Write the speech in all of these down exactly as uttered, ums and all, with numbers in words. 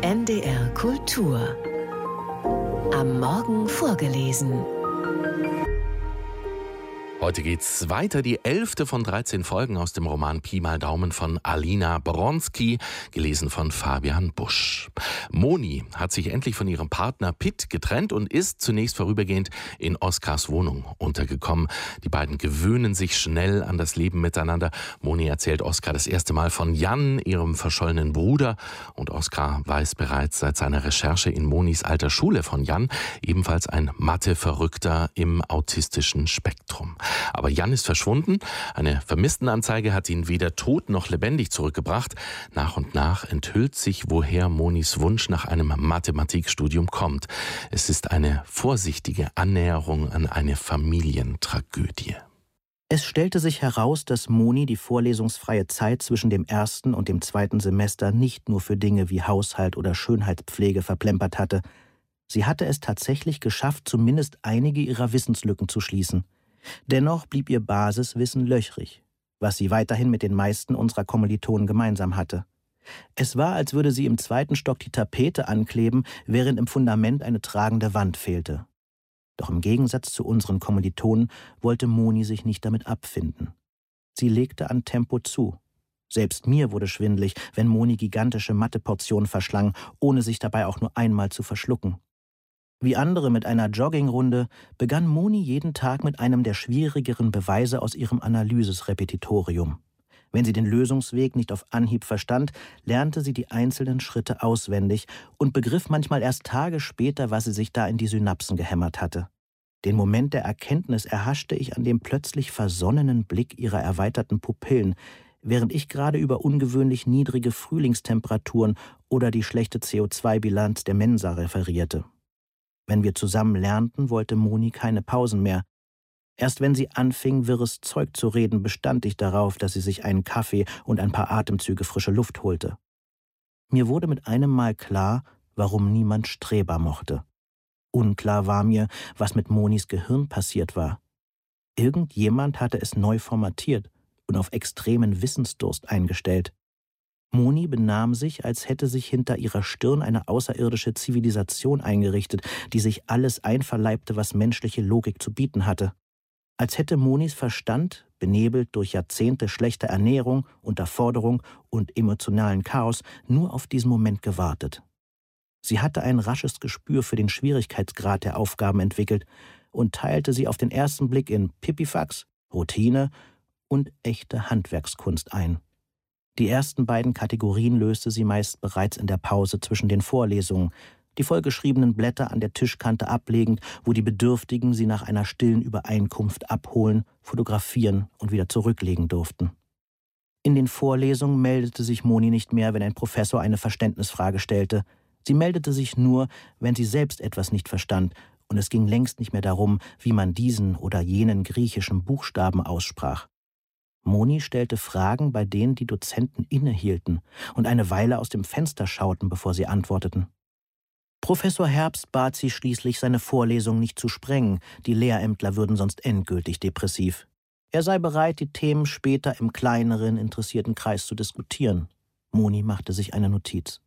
N D R Kultur. Am Morgen vorgelesen. Heute geht's weiter, die elfte von dreizehn Folgen aus dem Roman Pi mal Daumen von Alina Bronski, gelesen von Fabian Busch. Moni hat sich endlich von ihrem Partner Pitt getrennt und ist zunächst vorübergehend in Oskars Wohnung untergekommen. Die beiden gewöhnen sich schnell an das Leben miteinander. Moni erzählt Oskar das erste Mal von Jan, ihrem verschollenen Bruder. Und Oskar weiß bereits seit seiner Recherche in Monis alter Schule von Jan, ebenfalls ein Mathe-Verrückter im autistischen Spektrum. Aber Jan ist verschwunden. Eine Vermisstenanzeige hat ihn weder tot noch lebendig zurückgebracht. Nach und nach enthüllt sich, woher Monis Wunsch nach einem Mathematikstudium kommt. Es ist eine vorsichtige Annäherung an eine Familientragödie. Es stellte sich heraus, dass Moni die vorlesungsfreie Zeit zwischen dem ersten und dem zweiten Semester nicht nur für Dinge wie Haushalt oder Schönheitspflege verplempert hatte. Sie hatte es tatsächlich geschafft, zumindest einige ihrer Wissenslücken zu schließen. Dennoch blieb ihr Basiswissen löchrig, was sie weiterhin mit den meisten unserer Kommilitonen gemeinsam hatte. Es war, als würde sie im zweiten Stock die Tapete ankleben, während im Fundament eine tragende Wand fehlte. Doch im Gegensatz zu unseren Kommilitonen wollte Moni sich nicht damit abfinden. Sie legte an Tempo zu. Selbst mir wurde schwindlig, wenn Moni gigantische Matheportionen verschlang, ohne sich dabei auch nur einmal zu verschlucken. Wie andere mit einer Joggingrunde begann Moni jeden Tag mit einem der schwierigeren Beweise aus ihrem Analyses-Repetitorium. Wenn sie den Lösungsweg nicht auf Anhieb verstand, lernte sie die einzelnen Schritte auswendig und begriff manchmal erst Tage später, was sie sich da in die Synapsen gehämmert hatte. Den Moment der Erkenntnis erhaschte ich an dem plötzlich versonnenen Blick ihrer erweiterten Pupillen, während ich gerade über ungewöhnlich niedrige Frühlingstemperaturen oder die schlechte C O zwei Bilanz der Mensa referierte. Wenn wir zusammen lernten, wollte Moni keine Pausen mehr. Erst wenn sie anfing, wirres Zeug zu reden, bestand ich darauf, dass sie sich einen Kaffee und ein paar Atemzüge frische Luft holte. Mir wurde mit einem Mal klar, warum niemand Streber mochte. Unklar war mir, was mit Monis Gehirn passiert war. Irgendjemand hatte es neu formatiert und auf extremen Wissensdurst eingestellt. Moni benahm sich, als hätte sich hinter ihrer Stirn eine außerirdische Zivilisation eingerichtet, die sich alles einverleibte, was menschliche Logik zu bieten hatte. Als hätte Monis Verstand, benebelt durch Jahrzehnte schlechter Ernährung, Unterforderung und emotionalen Chaos, nur auf diesen Moment gewartet. Sie hatte ein rasches Gespür für den Schwierigkeitsgrad der Aufgaben entwickelt und teilte sie auf den ersten Blick in Pipifax, Routine und echte Handwerkskunst ein. Die ersten beiden Kategorien löste sie meist bereits in der Pause zwischen den Vorlesungen, die vollgeschriebenen Blätter an der Tischkante ablegend, wo die Bedürftigen sie nach einer stillen Übereinkunft abholen, fotografieren und wieder zurücklegen durften. In den Vorlesungen meldete sich Moni nicht mehr, wenn ein Professor eine Verständnisfrage stellte. Sie meldete sich nur, wenn sie selbst etwas nicht verstand, und es ging längst nicht mehr darum, wie man diesen oder jenen griechischen Buchstaben aussprach. Moni stellte Fragen, bei denen die Dozenten innehielten und eine Weile aus dem Fenster schauten, bevor sie antworteten. Professor Herbst bat sie schließlich, seine Vorlesung nicht zu sprengen, die Lehrämtler würden sonst endgültig depressiv. Er sei bereit, die Themen später im kleineren, interessierten Kreis zu diskutieren. Moni machte sich eine Notiz.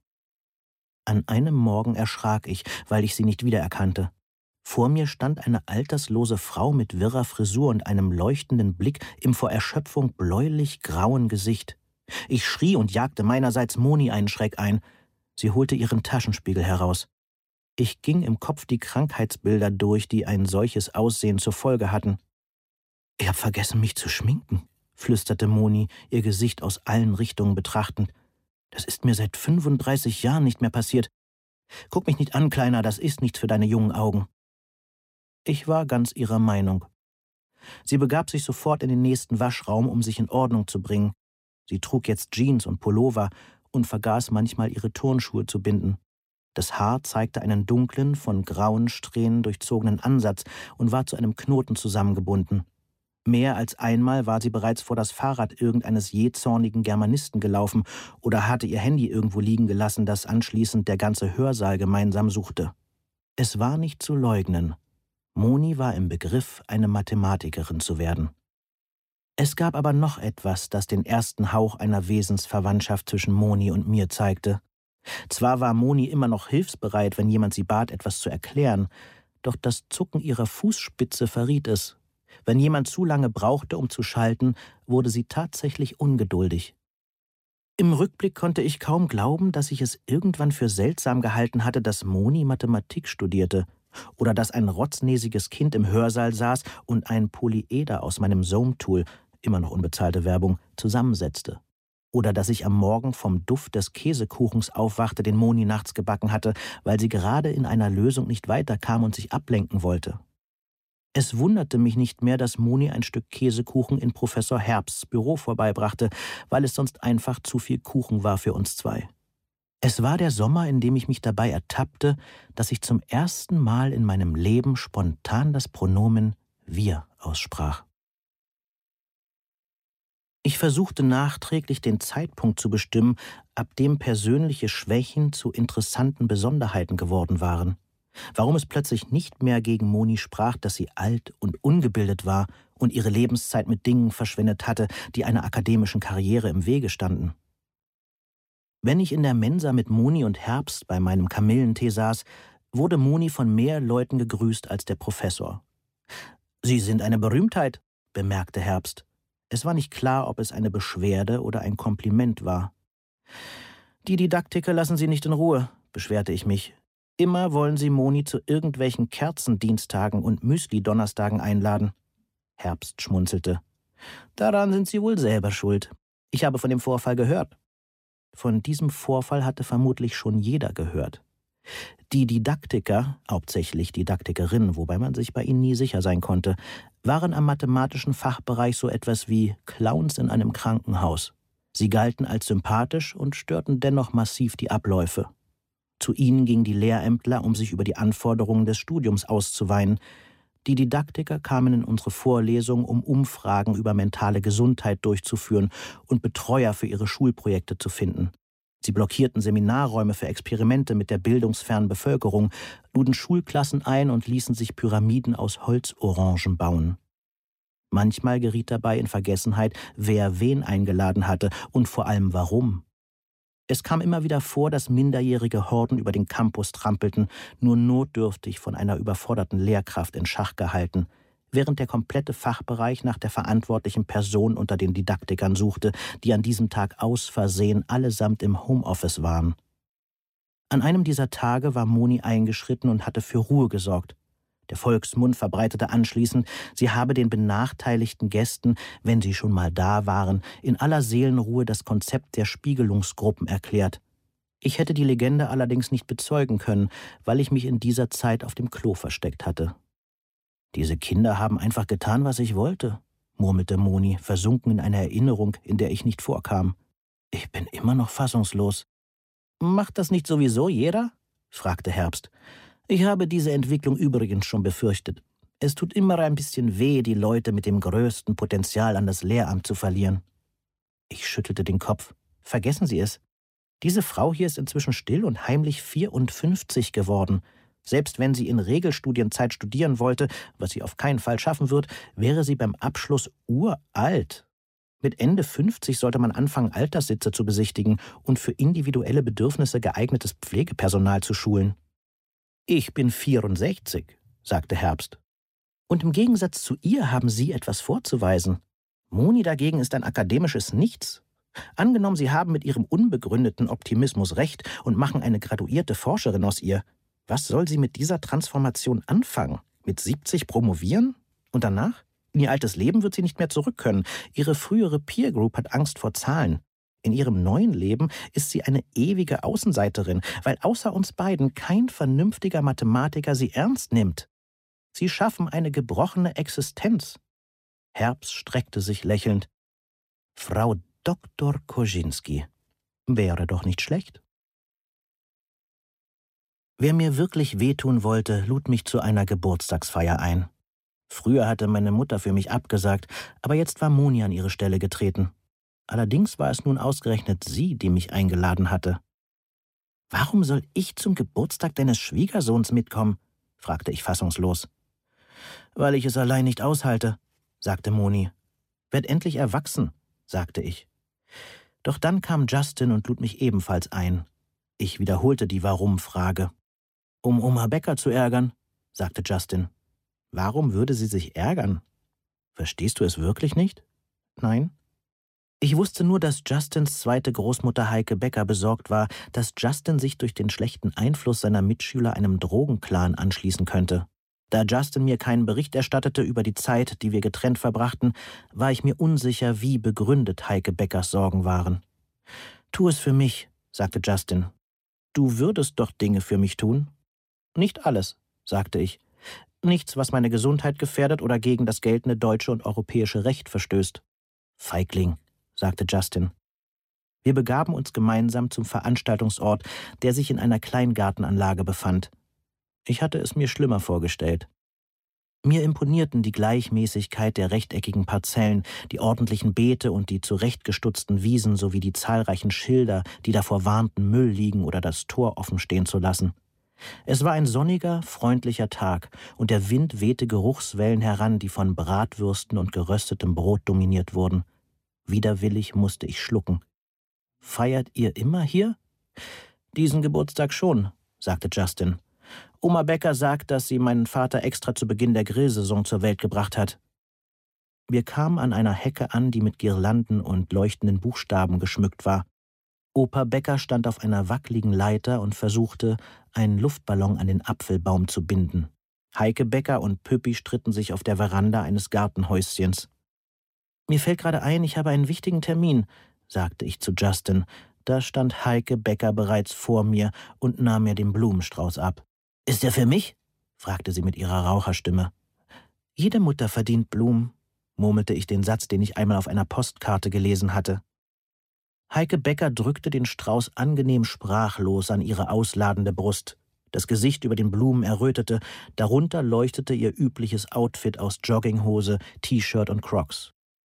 An einem Morgen erschrak ich, weil ich sie nicht wiedererkannte. Vor mir stand eine alterslose Frau mit wirrer Frisur und einem leuchtenden Blick im vor Erschöpfung bläulich-grauen Gesicht. Ich schrie und jagte meinerseits Moni einen Schreck ein. Sie holte ihren Taschenspiegel heraus. Ich ging im Kopf die Krankheitsbilder durch, die ein solches Aussehen zur Folge hatten. »Ich habe vergessen, mich zu schminken«, flüsterte Moni, ihr Gesicht aus allen Richtungen betrachtend. »Das ist mir seit fünfunddreißig Jahren nicht mehr passiert. Guck mich nicht an, Kleiner, das ist nichts für deine jungen Augen.« Ich war ganz ihrer Meinung. Sie begab sich sofort in den nächsten Waschraum, um sich in Ordnung zu bringen. Sie trug jetzt Jeans und Pullover und vergaß manchmal, ihre Turnschuhe zu binden. Das Haar zeigte einen dunklen, von grauen Strähnen durchzogenen Ansatz und war zu einem Knoten zusammengebunden. Mehr als einmal war sie bereits vor das Fahrrad irgendeines jähzornigen Germanisten gelaufen oder hatte ihr Handy irgendwo liegen gelassen, das anschließend der ganze Hörsaal gemeinsam suchte. Es war nicht zu leugnen. Moni war im Begriff, eine Mathematikerin zu werden. Es gab aber noch etwas, das den ersten Hauch einer Wesensverwandtschaft zwischen Moni und mir zeigte. Zwar war Moni immer noch hilfsbereit, wenn jemand sie bat, etwas zu erklären, doch das Zucken ihrer Fußspitze verriet es. Wenn jemand zu lange brauchte, um zu schalten, wurde sie tatsächlich ungeduldig. Im Rückblick konnte ich kaum glauben, dass ich es irgendwann für seltsam gehalten hatte, dass Moni Mathematik studierte oder dass ein rotznäsiges Kind im Hörsaal saß und ein Polyeder aus meinem Zoom-Tool, immer noch unbezahlte Werbung, zusammensetzte. Oder dass ich am Morgen vom Duft des Käsekuchens aufwachte, den Moni nachts gebacken hatte, weil sie gerade in einer Lösung nicht weiterkam und sich ablenken wollte. Es wunderte mich nicht mehr, dass Moni ein Stück Käsekuchen in Professor Herbsts Büro vorbeibrachte, weil es sonst einfach zu viel Kuchen war für uns zwei. Es war der Sommer, in dem ich mich dabei ertappte, dass ich zum ersten Mal in meinem Leben spontan das Pronomen wir aussprach. Ich versuchte nachträglich den Zeitpunkt zu bestimmen, ab dem persönliche Schwächen zu interessanten Besonderheiten geworden waren. Warum es plötzlich nicht mehr gegen Moni sprach, dass sie alt und ungebildet war und ihre Lebenszeit mit Dingen verschwendet hatte, die einer akademischen Karriere im Wege standen. Wenn ich in der Mensa mit Moni und Herbst bei meinem Kamillentee saß, wurde Moni von mehr Leuten gegrüßt als der Professor. »Sie sind eine Berühmtheit«, bemerkte Herbst. Es war nicht klar, ob es eine Beschwerde oder ein Kompliment war. »Die Didaktiker lassen Sie nicht in Ruhe«, beschwerte ich mich. »Immer wollen Sie Moni zu irgendwelchen Kerzendienstagen und Müsli-Donnerstagen einladen.« Herbst schmunzelte. »Daran sind Sie wohl selber schuld. Ich habe von dem Vorfall gehört.« Von diesem Vorfall hatte vermutlich schon jeder gehört. Die Didaktiker, hauptsächlich Didaktikerinnen, wobei man sich bei ihnen nie sicher sein konnte, waren am mathematischen Fachbereich so etwas wie Clowns in einem Krankenhaus. Sie galten als sympathisch und störten dennoch massiv die Abläufe. Zu ihnen gingen die Lehrämtler, um sich über die Anforderungen des Studiums auszuweinen. Die Didaktiker kamen in unsere Vorlesung, um Umfragen über mentale Gesundheit durchzuführen und Betreuer für ihre Schulprojekte zu finden. Sie blockierten Seminarräume für Experimente mit der bildungsfernen Bevölkerung, luden Schulklassen ein und ließen sich Pyramiden aus Holzorangen bauen. Manchmal geriet dabei in Vergessenheit, wer wen eingeladen hatte und vor allem warum. Es kam immer wieder vor, dass minderjährige Horden über den Campus trampelten, nur notdürftig von einer überforderten Lehrkraft in Schach gehalten, während der komplette Fachbereich nach der verantwortlichen Person unter den Didaktikern suchte, die an diesem Tag aus Versehen allesamt im Homeoffice waren. An einem dieser Tage war Moni eingeschritten und hatte für Ruhe gesorgt. Der Volksmund verbreitete anschließend, sie habe den benachteiligten Gästen, wenn sie schon mal da waren, in aller Seelenruhe das Konzept der Spiegelungsgruppen erklärt. Ich hätte die Legende allerdings nicht bezeugen können, weil ich mich in dieser Zeit auf dem Klo versteckt hatte. »Diese Kinder haben einfach getan, was ich wollte«, murmelte Moni, versunken in eine Erinnerung, in der ich nicht vorkam. »Ich bin immer noch fassungslos.« »Macht das nicht sowieso jeder?« fragte Herbst. »Ich habe diese Entwicklung übrigens schon befürchtet. Es tut immer ein bisschen weh, die Leute mit dem größten Potenzial an das Lehramt zu verlieren.« Ich schüttelte den Kopf. »Vergessen Sie es. Diese Frau hier ist inzwischen still und heimlich vierundfünfzig geworden. Selbst wenn sie in Regelstudienzeit studieren wollte, was sie auf keinen Fall schaffen wird, wäre sie beim Abschluss uralt. Mit Ende fünfzig sollte man anfangen, Alterssitze zu besichtigen und für individuelle Bedürfnisse geeignetes Pflegepersonal zu schulen.« »Ich bin vierundsechzig«, sagte Herbst. »Und im Gegensatz zu ihr haben Sie etwas vorzuweisen. Moni dagegen ist ein akademisches Nichts. Angenommen, Sie haben mit Ihrem unbegründeten Optimismus recht und machen eine graduierte Forscherin aus ihr. Was soll sie mit dieser Transformation anfangen? Mit siebzig promovieren? Und danach? In ihr altes Leben wird sie nicht mehr zurück können. Ihre frühere Peer Group hat Angst vor Zahlen. In ihrem neuen Leben ist sie eine ewige Außenseiterin, weil außer uns beiden kein vernünftiger Mathematiker sie ernst nimmt. Sie schaffen eine gebrochene Existenz.« Herbst streckte sich lächelnd. »Frau Doktor Kozinski, wäre doch nicht schlecht.« Wer mir wirklich wehtun wollte, lud mich zu einer Geburtstagsfeier ein. Früher hatte meine Mutter für mich abgesagt, aber jetzt war Moni an ihre Stelle getreten. Allerdings war es nun ausgerechnet sie, die mich eingeladen hatte. »Warum soll ich zum Geburtstag deines Schwiegersohns mitkommen?« fragte ich fassungslos. »Weil ich es allein nicht aushalte«, sagte Moni. »Werd endlich erwachsen«, sagte ich. Doch dann kam Justin und lud mich ebenfalls ein. Ich wiederholte die Warum-Frage. »Um Oma Becker zu ärgern«, sagte Justin. »Warum würde sie sich ärgern? Verstehst du es wirklich nicht?« »Nein.« Ich wusste nur, dass Justins zweite Großmutter Heike Becker besorgt war, dass Justin sich durch den schlechten Einfluss seiner Mitschüler einem Drogenclan anschließen könnte. Da Justin mir keinen Bericht erstattete über die Zeit, die wir getrennt verbrachten, war ich mir unsicher, wie begründet Heike Beckers Sorgen waren. »Tu es für mich«, sagte Justin. »Du würdest doch Dinge für mich tun?« »Nicht alles«, sagte ich. »Nichts, was meine Gesundheit gefährdet oder gegen das geltende deutsche und europäische Recht verstößt.« »Feigling«, sagte Justin. Wir begaben uns gemeinsam zum Veranstaltungsort, der sich in einer Kleingartenanlage befand. Ich hatte es mir schlimmer vorgestellt. Mir imponierten die Gleichmäßigkeit der rechteckigen Parzellen, die ordentlichen Beete und die zurechtgestutzten Wiesen sowie die zahlreichen Schilder, die davor warnten, Müll liegen oder das Tor offen stehen zu lassen. Es war ein sonniger, freundlicher Tag, und der Wind wehte Geruchswellen heran, die von Bratwürsten und geröstetem Brot dominiert wurden. Widerwillig musste ich schlucken. »Feiert ihr immer hier?« »Diesen Geburtstag schon«, sagte Justin. »Oma Becker sagt, dass sie meinen Vater extra zu Beginn der Grillsaison zur Welt gebracht hat.« Wir kamen an einer Hecke an, die mit Girlanden und leuchtenden Buchstaben geschmückt war. Opa Becker stand auf einer wackeligen Leiter und versuchte, einen Luftballon an den Apfelbaum zu binden. Heike Becker und Püppi stritten sich auf der Veranda eines Gartenhäuschens. »Mir fällt gerade ein, ich habe einen wichtigen Termin«, sagte ich zu Justin. Da stand Heike Becker bereits vor mir und nahm mir den Blumenstrauß ab. »Ist er für mich?« fragte sie mit ihrer Raucherstimme. »Jede Mutter verdient Blumen«, murmelte ich den Satz, den ich einmal auf einer Postkarte gelesen hatte. Heike Becker drückte den Strauß angenehm sprachlos an ihre ausladende Brust. Das Gesicht über den Blumen errötete, darunter leuchtete ihr übliches Outfit aus Jogginghose, T-Shirt und Crocs.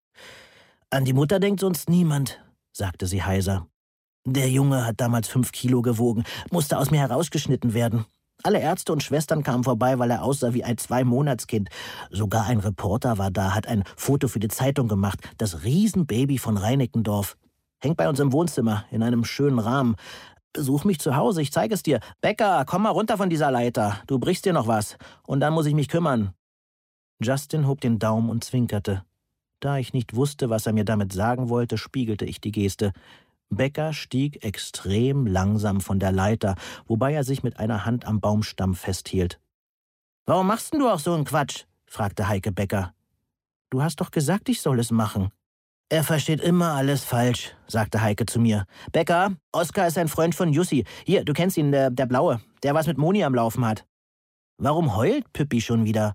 »An die Mutter denkt sonst niemand«, sagte sie heiser. »Der Junge hat damals fünf Kilo gewogen, musste aus mir herausgeschnitten werden. Alle Ärzte und Schwestern kamen vorbei, weil er aussah wie ein Zwei-Monats-Kind. Sogar ein Reporter war da, hat ein Foto für die Zeitung gemacht, das Riesenbaby von Reinickendorf. Hängt bei uns im Wohnzimmer, in einem schönen Rahmen. Besuch mich zu Hause, ich zeige es dir. Becker, komm mal runter von dieser Leiter, du brichst dir noch was. Und dann muss ich mich kümmern.« Justin hob den Daumen und zwinkerte. Da ich nicht wusste, was er mir damit sagen wollte, spiegelte ich die Geste. Becker stieg extrem langsam von der Leiter, wobei er sich mit einer Hand am Baumstamm festhielt. »Warum machst denn du auch so einen Quatsch?« fragte Heike Becker. »Du hast doch gesagt, ich soll es machen.« »Er versteht immer alles falsch«, sagte Heike zu mir. »Becker, Oskar ist ein Freund von Jussi. Hier, du kennst ihn, der, der Blaue, der was mit Moni am Laufen hat.« »Warum heult Püppi schon wieder?«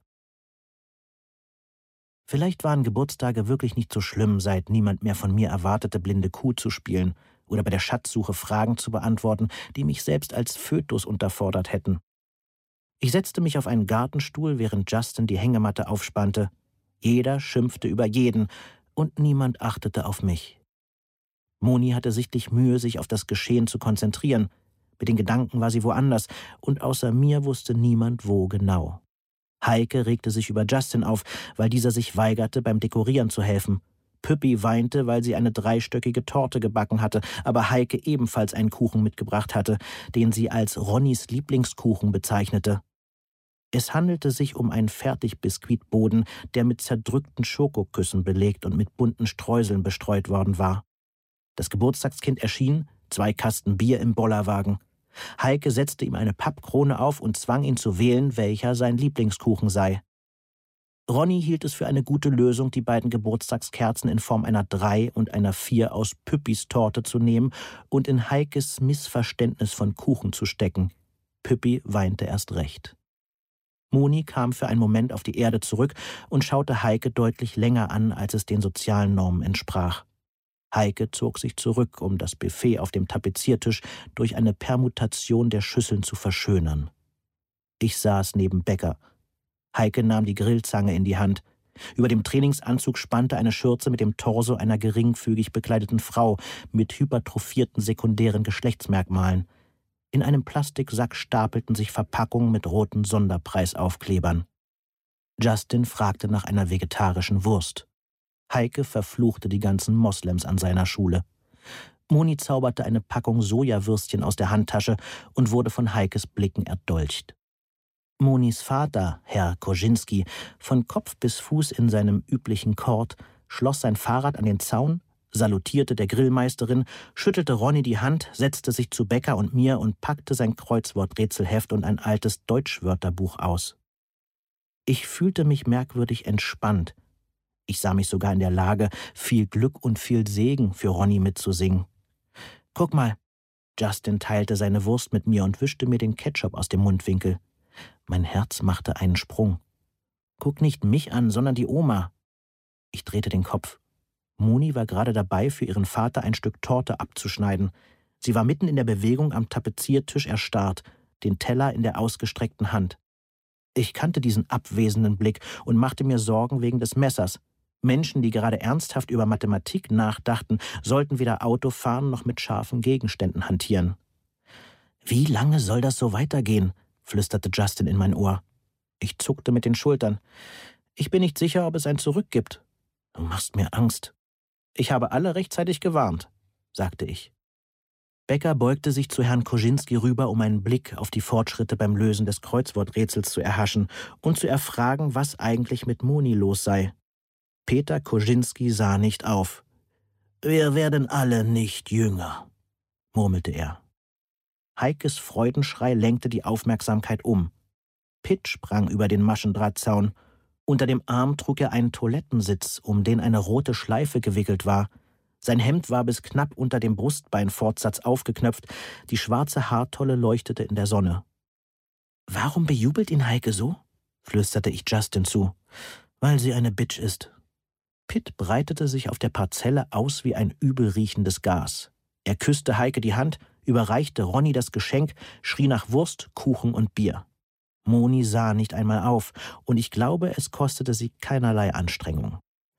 Vielleicht waren Geburtstage wirklich nicht so schlimm, seit niemand mehr von mir erwartete, blinde Kuh zu spielen oder bei der Schatzsuche Fragen zu beantworten, die mich selbst als Fötus unterfordert hätten. Ich setzte mich auf einen Gartenstuhl, während Justin die Hängematte aufspannte. Jeder schimpfte über jeden, und niemand achtete auf mich. Moni hatte sichtlich Mühe, sich auf das Geschehen zu konzentrieren. Mit den Gedanken war sie woanders, und außer mir wusste niemand, wo genau. Heike regte sich über Justin auf, weil dieser sich weigerte, beim Dekorieren zu helfen. Püppi weinte, weil sie eine dreistöckige Torte gebacken hatte, aber Heike ebenfalls einen Kuchen mitgebracht hatte, den sie als Ronnys Lieblingskuchen bezeichnete. Es handelte sich um einen Fertigbiskuitboden, der mit zerdrückten Schokoküssen belegt und mit bunten Streuseln bestreut worden war. Das Geburtstagskind erschien, zwei Kasten Bier im Bollerwagen. Heike setzte ihm eine Pappkrone auf und zwang ihn zu wählen, welcher sein Lieblingskuchen sei. Ronny hielt es für eine gute Lösung, die beiden Geburtstagskerzen in Form einer Drei und einer Vier aus Püppis Torte zu nehmen und in Heikes Missverständnis von Kuchen zu stecken. Püppi weinte erst recht. Moni kam für einen Moment auf die Erde zurück und schaute Heike deutlich länger an, als es den sozialen Normen entsprach. Heike zog sich zurück, um das Buffet auf dem Tapeziertisch durch eine Permutation der Schüsseln zu verschönern. Ich saß neben Becker. Heike nahm die Grillzange in die Hand. Über dem Trainingsanzug spannte eine Schürze mit dem Torso einer geringfügig bekleideten Frau mit hypertrophierten sekundären Geschlechtsmerkmalen. In einem Plastiksack stapelten sich Verpackungen mit roten Sonderpreisaufklebern. Justin fragte nach einer vegetarischen Wurst. Heike verfluchte die ganzen Moslems an seiner Schule. Moni zauberte eine Packung Sojawürstchen aus der Handtasche und wurde von Heikes Blicken erdolcht. Monis Vater, Herr Kozinski, von Kopf bis Fuß in seinem üblichen Kord, schloss sein Fahrrad an den Zaun, salutierte der Grillmeisterin, schüttelte Ronny die Hand, setzte sich zu Becker und mir und packte sein Kreuzworträtselheft und ein altes Deutschwörterbuch aus. Ich fühlte mich merkwürdig entspannt. Ich sah mich sogar in der Lage, viel Glück und viel Segen für Ronny mitzusingen. »Guck mal«, Justin teilte seine Wurst mit mir und wischte mir den Ketchup aus dem Mundwinkel. Mein Herz machte einen Sprung. »Guck nicht mich an, sondern die Oma.« Ich drehte den Kopf. Moni war gerade dabei, für ihren Vater ein Stück Torte abzuschneiden. Sie war mitten in der Bewegung am Tapeziertisch erstarrt, den Teller in der ausgestreckten Hand. Ich kannte diesen abwesenden Blick und machte mir Sorgen wegen des Messers. Menschen, die gerade ernsthaft über Mathematik nachdachten, sollten weder Auto fahren noch mit scharfen Gegenständen hantieren. »Wie lange soll das so weitergehen?« flüsterte Justin in mein Ohr. Ich zuckte mit den Schultern. »Ich bin nicht sicher, ob es ein Zurück gibt.« »Du machst mir Angst.« »Ich habe alle rechtzeitig gewarnt«, sagte ich. Becker beugte sich zu Herrn Kozinski rüber, um einen Blick auf die Fortschritte beim Lösen des Kreuzworträtsels zu erhaschen und zu erfragen, was eigentlich mit Moni los sei. Peter Kozinski sah nicht auf. »Wir werden alle nicht jünger«, murmelte er. Heikes Freudenschrei lenkte die Aufmerksamkeit um. Pitt sprang über den Maschendrahtzaun. Unter dem Arm trug er einen Toilettensitz, um den eine rote Schleife gewickelt war. Sein Hemd war bis knapp unter dem Brustbeinfortsatz aufgeknöpft, die schwarze Haartolle leuchtete in der Sonne. »Warum bejubelt ihn Heike so?« flüsterte ich Justin zu. »Weil sie eine Bitch ist.« Pitt breitete sich auf der Parzelle aus wie ein übelriechendes Gas. Er küsste Heike die Hand, überreichte Ronny das Geschenk, schrie nach Wurst, Kuchen und Bier. Moni sah nicht einmal auf, und ich glaube, es kostete sie keinerlei Anstrengung.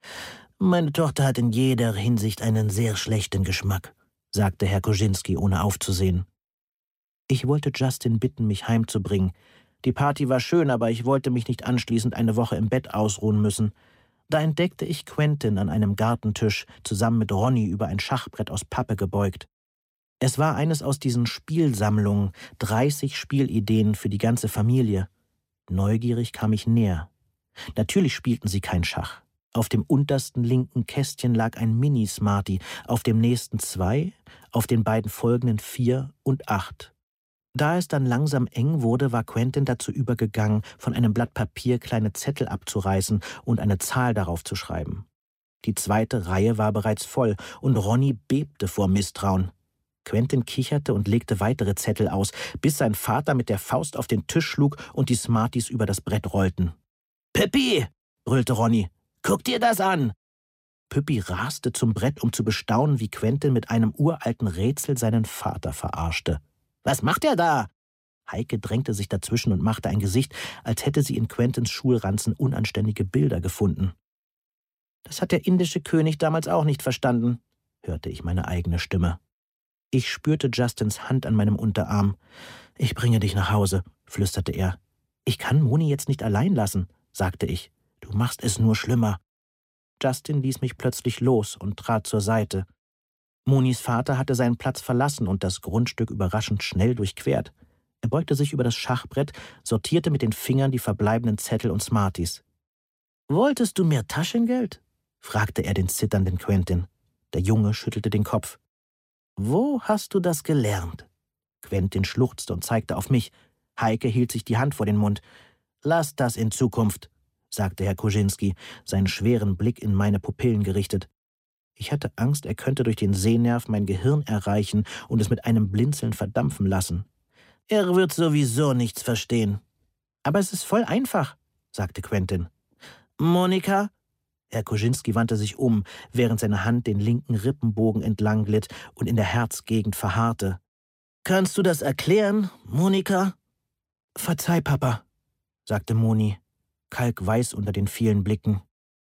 »Meine Tochter hat in jeder Hinsicht einen sehr schlechten Geschmack«, sagte Herr Kozinski, ohne aufzusehen. Ich wollte Justin bitten, mich heimzubringen. Die Party war schön, aber ich wollte mich nicht anschließend eine Woche im Bett ausruhen müssen. Da entdeckte ich Quentin an einem Gartentisch, zusammen mit Ronny über ein Schachbrett aus Pappe gebeugt. Es war eines aus diesen Spielsammlungen, dreißig Spielideen für die ganze Familie. Neugierig kam ich näher. Natürlich spielten sie kein Schach. Auf dem untersten linken Kästchen lag ein Mini-Smarty, auf dem nächsten zwei, auf den beiden folgenden vier und acht. Da es dann langsam eng wurde, war Quentin dazu übergegangen, von einem Blatt Papier kleine Zettel abzureißen und eine Zahl darauf zu schreiben. Die zweite Reihe war bereits voll, und Ronny bebte vor Misstrauen. Quentin kicherte und legte weitere Zettel aus, bis sein Vater mit der Faust auf den Tisch schlug und die Smarties über das Brett rollten. »Pippi«, brüllte Ronny, »guck dir das an!« Pippi raste zum Brett, um zu bestaunen, wie Quentin mit einem uralten Rätsel seinen Vater verarschte. »Was macht er da?« Heike drängte sich dazwischen und machte ein Gesicht, als hätte sie in Quentins Schulranzen unanständige Bilder gefunden. »Das hat der indische König damals auch nicht verstanden«, hörte ich meine eigene Stimme. Ich spürte Justins Hand an meinem Unterarm. »Ich bringe dich nach Hause«, flüsterte er. »Ich kann Moni jetzt nicht allein lassen«, sagte ich. »Du machst es nur schlimmer.« Justin ließ mich plötzlich los und trat zur Seite. Monis Vater hatte seinen Platz verlassen und das Grundstück überraschend schnell durchquert. Er beugte sich über das Schachbrett, sortierte mit den Fingern die verbleibenden Zettel und Smarties. »Wolltest du mehr Taschengeld?« fragte er den zitternden Quentin. Der Junge schüttelte den Kopf. »Wo hast du das gelernt?« Quentin schluchzte und zeigte auf mich. Heike hielt sich die Hand vor den Mund. »Lass das in Zukunft«, sagte Herr Kozinski, seinen schweren Blick in meine Pupillen gerichtet. Ich hatte Angst, er könnte durch den Sehnerv mein Gehirn erreichen und es mit einem Blinzeln verdampfen lassen. »Er wird sowieso nichts verstehen.« »Aber es ist voll einfach«, sagte Quentin. »Monika?« Herr Kozinski wandte sich um, während seine Hand den linken Rippenbogen entlang glitt und in der Herzgegend verharrte. »Kannst du das erklären, Monika?« »Verzeih, Papa«, sagte Moni, kalkweiß unter den vielen Blicken.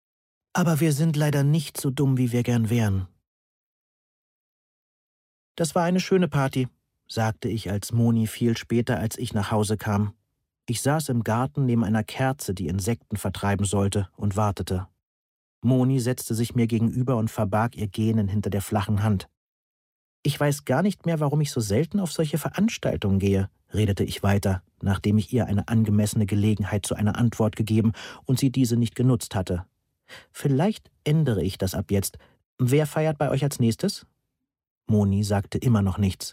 »Aber wir sind leider nicht so dumm, wie wir gern wären.« »Das war eine schöne Party«, sagte ich als Moni viel später, als ich nach Hause kam. Ich saß im Garten neben einer Kerze, die Insekten vertreiben sollte, und wartete. Moni setzte sich mir gegenüber und verbarg ihr Gähnen hinter der flachen Hand. Ich weiß gar nicht mehr, warum ich so selten auf solche Veranstaltungen gehe, redete ich weiter, nachdem ich ihr eine angemessene Gelegenheit zu einer Antwort gegeben und sie diese nicht genutzt hatte. Vielleicht ändere ich das ab jetzt. Wer feiert bei euch als nächstes? Moni sagte immer noch nichts.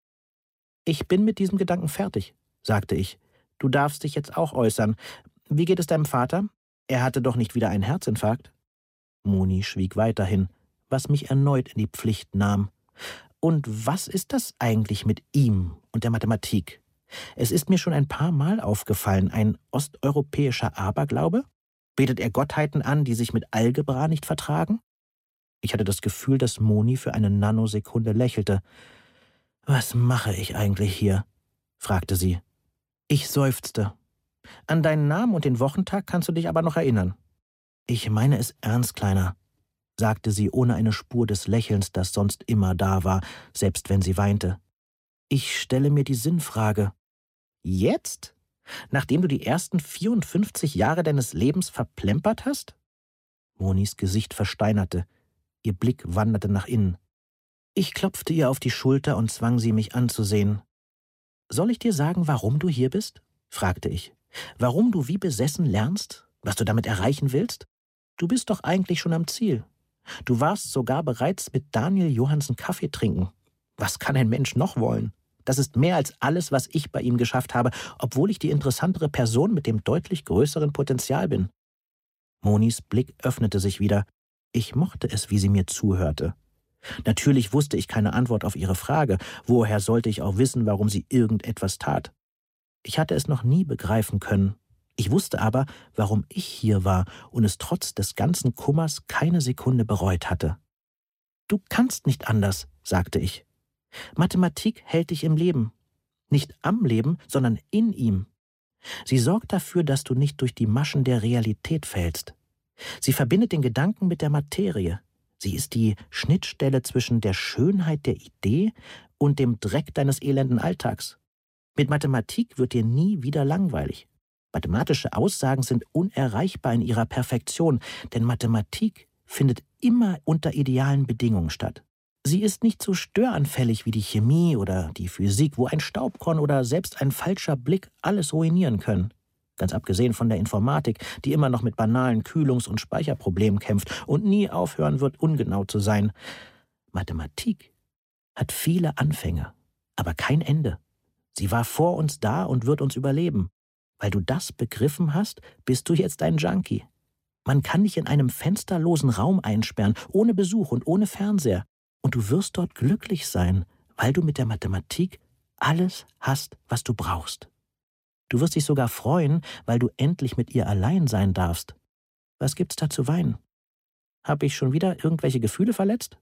Ich bin mit diesem Gedanken fertig, sagte ich. Du darfst dich jetzt auch äußern. Wie geht es deinem Vater? Er hatte doch nicht wieder einen Herzinfarkt? Moni schwieg weiterhin, was mich erneut in die Pflicht nahm. Und was ist das eigentlich mit ihm und der Mathematik? Es ist mir schon ein paar Mal aufgefallen, ein osteuropäischer Aberglaube? Betet er Gottheiten an, die sich mit Algebra nicht vertragen? Ich hatte das Gefühl, dass Moni für eine Nanosekunde lächelte. »Was mache ich eigentlich hier?« fragte sie. Ich seufzte. »An deinen Namen und den Wochentag kannst du dich aber noch erinnern.« »Ich meine es ernst, Kleiner«, sagte sie ohne eine Spur des Lächelns, das sonst immer da war, selbst wenn sie weinte. »Ich stelle mir die Sinnfrage. Jetzt? Nachdem du die ersten vierundfünfzig Jahre deines Lebens verplempert hast?« Monis Gesicht versteinerte. Ihr Blick wanderte nach innen. Ich klopfte ihr auf die Schulter und zwang sie, mich anzusehen. »Soll ich dir sagen, warum du hier bist?« fragte ich. »Warum du wie besessen lernst? Was du damit erreichen willst? Du bist doch eigentlich schon am Ziel. Du warst sogar bereits mit Daniel Johannsen Kaffee trinken. Was kann ein Mensch noch wollen? Das ist mehr als alles, was ich bei ihm geschafft habe, obwohl ich die interessantere Person mit dem deutlich größeren Potenzial bin.« Monis Blick öffnete sich wieder. Ich mochte es, wie sie mir zuhörte. Natürlich wusste ich keine Antwort auf ihre Frage. Woher sollte ich auch wissen, warum sie irgendetwas tat? Ich hatte es noch nie begreifen können. Ich wusste aber, warum ich hier war und es trotz des ganzen Kummers keine Sekunde bereut hatte. »Du kannst nicht anders«, sagte ich. »Mathematik hält dich im Leben. Nicht am Leben, sondern in ihm. Sie sorgt dafür, dass du nicht durch die Maschen der Realität fällst. Sie verbindet den Gedanken mit der Materie. Sie ist die Schnittstelle zwischen der Schönheit der Idee und dem Dreck deines elenden Alltags. Mit Mathematik wird dir nie wieder langweilig. Mathematische Aussagen sind unerreichbar in ihrer Perfektion, denn Mathematik findet immer unter idealen Bedingungen statt. Sie ist nicht so störanfällig wie die Chemie oder die Physik, wo ein Staubkorn oder selbst ein falscher Blick alles ruinieren können. Ganz abgesehen von der Informatik, die immer noch mit banalen Kühlungs- und Speicherproblemen kämpft und nie aufhören wird, ungenau zu sein. Mathematik hat viele Anfänge, aber kein Ende. Sie war vor uns da und wird uns überleben. Weil du das begriffen hast, bist du jetzt ein Junkie. Man kann dich in einem fensterlosen Raum einsperren, ohne Besuch und ohne Fernseher. Und du wirst dort glücklich sein, weil du mit der Mathematik alles hast, was du brauchst. Du wirst dich sogar freuen, weil du endlich mit ihr allein sein darfst. Was gibt's da zu weinen? Habe ich schon wieder irgendwelche Gefühle verletzt?«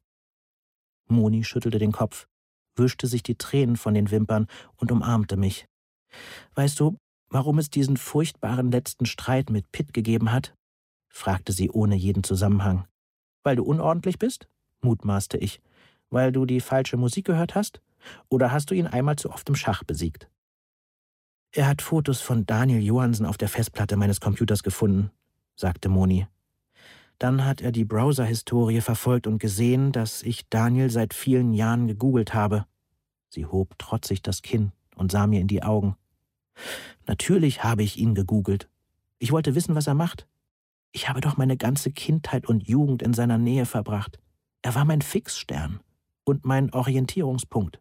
Moni schüttelte den Kopf, wischte sich die Tränen von den Wimpern und umarmte mich. »Weißt du, warum es diesen furchtbaren letzten Streit mit Pitt gegeben hat?« fragte sie ohne jeden Zusammenhang. »Weil du unordentlich bist?« mutmaßte ich. »Weil du die falsche Musik gehört hast? Oder hast du ihn einmal zu oft im Schach besiegt?« »Er hat Fotos von Daniel Johannsen auf der Festplatte meines Computers gefunden«, sagte Moni. »Dann hat er die Browser-Historie verfolgt und gesehen, dass ich Daniel seit vielen Jahren gegoogelt habe.« Sie hob trotzig das Kinn und sah mir in die Augen. »Natürlich habe ich ihn gegoogelt. Ich wollte wissen, was er macht. Ich habe doch meine ganze Kindheit und Jugend in seiner Nähe verbracht. Er war mein Fixstern und mein Orientierungspunkt.«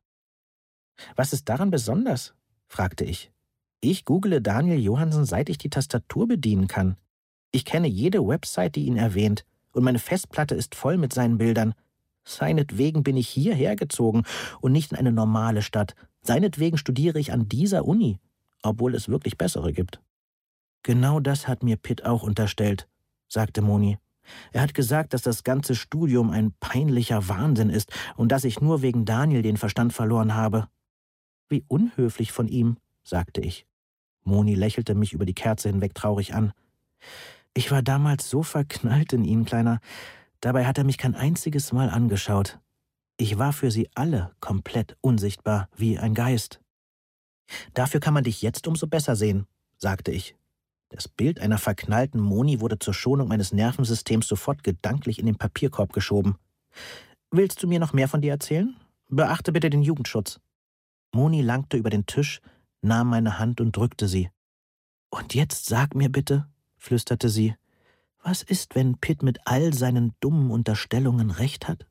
»Was ist daran besonders?« fragte ich. »Ich google Daniel Johannsen, seit ich die Tastatur bedienen kann. Ich kenne jede Website, die ihn erwähnt, und meine Festplatte ist voll mit seinen Bildern. Seinetwegen bin ich hierher gezogen und nicht in eine normale Stadt. Seinetwegen studiere ich an dieser Uni, obwohl es wirklich bessere gibt.« »Genau das hat mir Pitt auch unterstellt«, sagte Moni. »Er hat gesagt, dass das ganze Studium ein peinlicher Wahnsinn ist und dass ich nur wegen Daniel den Verstand verloren habe.« »Wie unhöflich von ihm«, sagte ich. Moni lächelte mich über die Kerze hinweg traurig an. »Ich war damals so verknallt in ihn, Kleiner. Dabei hat er mich kein einziges Mal angeschaut. Ich war für sie alle komplett unsichtbar, wie ein Geist.« »Dafür kann man dich jetzt umso besser sehen«, sagte ich. Das Bild einer verknallten Moni wurde zur Schonung meines Nervensystems sofort gedanklich in den Papierkorb geschoben. »Willst du mir noch mehr von dir erzählen? Beachte bitte den Jugendschutz. Moni langte über den Tisch, nahm meine Hand und drückte sie. Und jetzt sag mir bitte, flüsterte sie, was ist, wenn Pitt mit all seinen dummen Unterstellungen recht hat?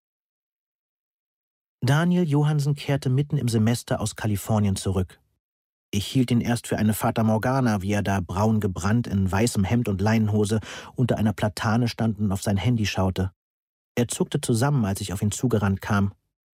Daniel Johansen kehrte mitten im Semester aus Kalifornien zurück. Ich hielt ihn erst für eine Fata Morgana, wie er da braun gebrannt in weißem Hemd und Leinenhose unter einer Platane stand und auf sein Handy schaute. Er zuckte zusammen, als ich auf ihn zugerannt kam.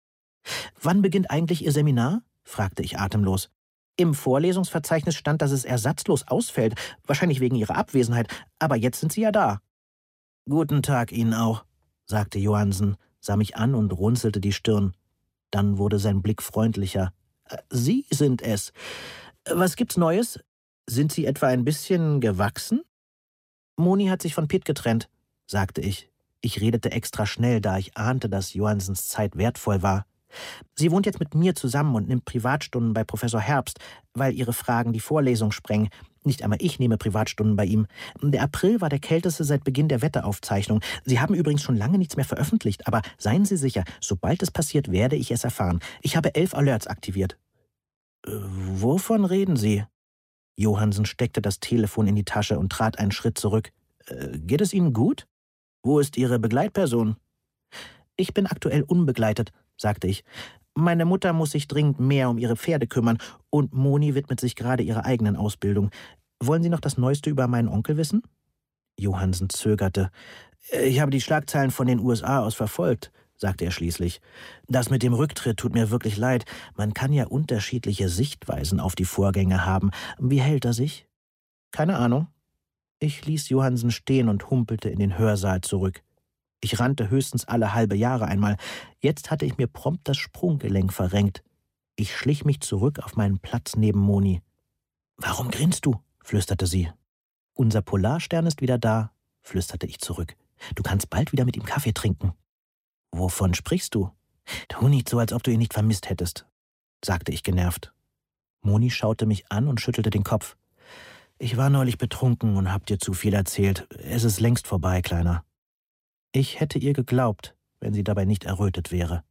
»Wann beginnt eigentlich Ihr Seminar?« fragte ich atemlos. »Im Vorlesungsverzeichnis stand, dass es ersatzlos ausfällt, wahrscheinlich wegen Ihrer Abwesenheit, aber jetzt sind Sie ja da.« »Guten Tag Ihnen auch«, sagte Johansen, sah mich an und runzelte die Stirn. Dann wurde sein Blick freundlicher. »Sie sind es. Was gibt's Neues? Sind Sie etwa ein bisschen gewachsen?« »Moni hat sich von Pitt getrennt«, sagte ich. Ich redete extra schnell, da ich ahnte, dass Johansens Zeit wertvoll war. »Sie wohnt jetzt mit mir zusammen und nimmt Privatstunden bei Professor Herbst, weil ihre Fragen die Vorlesung sprengen. Nicht einmal ich nehme Privatstunden bei ihm. Der April war der kälteste seit Beginn der Wetterauftzeichnung. Sie haben übrigens schon lange nichts mehr veröffentlicht, aber seien Sie sicher, sobald es passiert, werde ich es erfahren. Ich habe elf Alerts aktiviert.« Äh, »Wovon reden Sie?« Johansen steckte das Telefon in die Tasche und trat einen Schritt zurück. Äh, »Geht es Ihnen gut? Wo ist Ihre Begleitperson?« »Ich bin aktuell unbegleitet«, sagte ich. »Meine Mutter muss sich dringend mehr um ihre Pferde kümmern und Moni widmet sich gerade ihrer eigenen Ausbildung. Wollen Sie noch das Neueste über meinen Onkel wissen?« Johansen zögerte. »Ich habe die Schlagzeilen von den U S A aus verfolgt«, sagte er schließlich. »Das mit dem Rücktritt tut mir wirklich leid. Man kann ja unterschiedliche Sichtweisen auf die Vorgänge haben. Wie hält er sich?« »Keine Ahnung.« Ich ließ Johansen stehen und humpelte in den Hörsaal zurück. Ich rannte höchstens alle halbe Jahre einmal. Jetzt hatte ich mir prompt das Sprunggelenk verrenkt. Ich schlich mich zurück auf meinen Platz neben Moni. »Warum grinst du?« flüsterte sie. »Unser Polarstern ist wieder da«, flüsterte ich zurück. »Du kannst bald wieder mit ihm Kaffee trinken.« »Wovon sprichst du?« »Tu nicht so, als ob du ihn nicht vermisst hättest«, sagte ich genervt. Moni schaute mich an und schüttelte den Kopf. »Ich war neulich betrunken und hab dir zu viel erzählt. Es ist längst vorbei, Kleiner.« Ich hätte ihr geglaubt, wenn sie dabei nicht errötet wäre.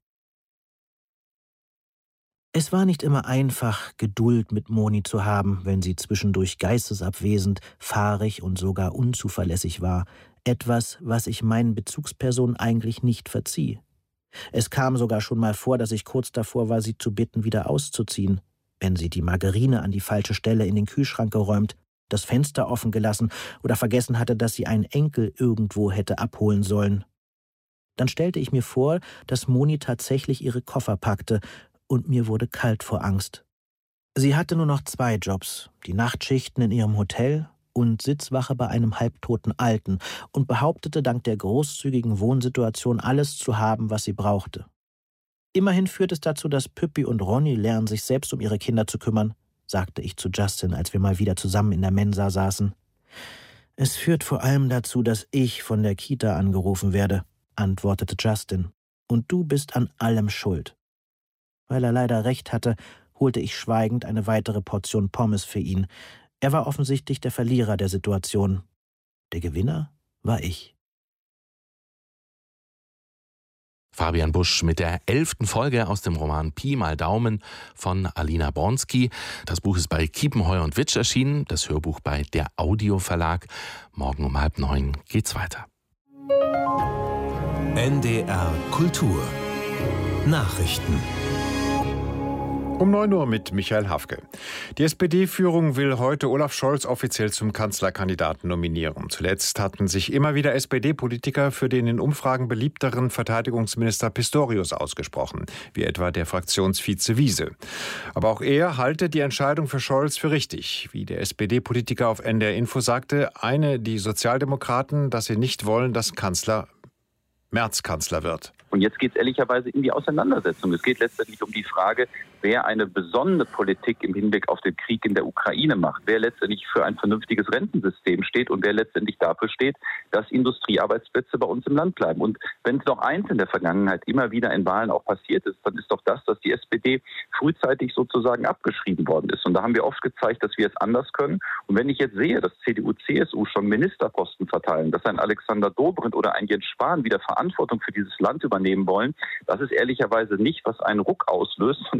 Es war nicht immer einfach, Geduld mit Moni zu haben, wenn sie zwischendurch geistesabwesend, fahrig und sogar unzuverlässig war. Etwas, was ich meinen Bezugspersonen eigentlich nicht verzieh. Es kam sogar schon mal vor, dass ich kurz davor war, sie zu bitten, wieder auszuziehen, wenn sie die Margarine an die falsche Stelle in den Kühlschrank geräumt, das Fenster offen gelassen oder vergessen hatte, dass sie einen Enkel irgendwo hätte abholen sollen. Dann stellte ich mir vor, dass Moni tatsächlich ihre Koffer packte, und mir wurde kalt vor Angst. Sie hatte nur noch zwei Jobs, die Nachtschichten in ihrem Hotel und Sitzwache bei einem halbtoten Alten, und behauptete, dank der großzügigen Wohnsituation alles zu haben, was sie brauchte. Immerhin führt es dazu, dass Püppi und Ronny lernen, sich selbst um ihre Kinder zu kümmern, sagte ich zu Justin, als wir mal wieder zusammen in der Mensa saßen. »Es führt vor allem dazu, dass ich von der Kita angerufen werde«, antwortete Justin. »Und du bist an allem schuld.« Weil er leider recht hatte, holte ich schweigend eine weitere Portion Pommes für ihn. Er war offensichtlich der Verlierer der Situation. Der Gewinner war ich. Fabian Busch mit der elften Folge aus dem Roman Pi mal Daumen von Alina Bronski. Das Buch ist bei Kiepenheuer und Witsch erschienen, das Hörbuch bei der Audio Verlag. Morgen um halb neun geht's weiter. N D R Kultur Nachrichten. Um neun Uhr mit Michael Hafke. Die S P D-Führung will heute Olaf Scholz offiziell zum Kanzlerkandidaten nominieren. Zuletzt hatten sich immer wieder S P D-Politiker für den in Umfragen beliebteren Verteidigungsminister Pistorius ausgesprochen, wie etwa der Fraktionsvize Wiese. Aber auch er halte die Entscheidung für Scholz für richtig. Wie der S P D-Politiker auf N D R Info sagte, eine die Sozialdemokraten, dass sie nicht wollen, dass Kanzler Merz Kanzler wird. Und jetzt geht es ehrlicherweise in die Auseinandersetzung. Es geht letztendlich um die Frage, wer eine besonnene Politik im Hinblick auf den Krieg in der Ukraine macht, wer letztendlich für ein vernünftiges Rentensystem steht und wer letztendlich dafür steht, dass Industriearbeitsplätze bei uns im Land bleiben. Und wenn es noch eins in der Vergangenheit immer wieder in Wahlen auch passiert ist, dann ist doch das, dass die S P D frühzeitig sozusagen abgeschrieben worden ist. Und da haben wir oft gezeigt, dass wir es anders können. Und wenn ich jetzt sehe, dass C D U, C S U schon Ministerposten verteilen, dass ein Alexander Dobrindt oder ein Jens Spahn wieder Verantwortung Verantwortung für dieses Land übernehmen wollen, das ist ehrlicherweise nicht, was einen Ruck auslöst.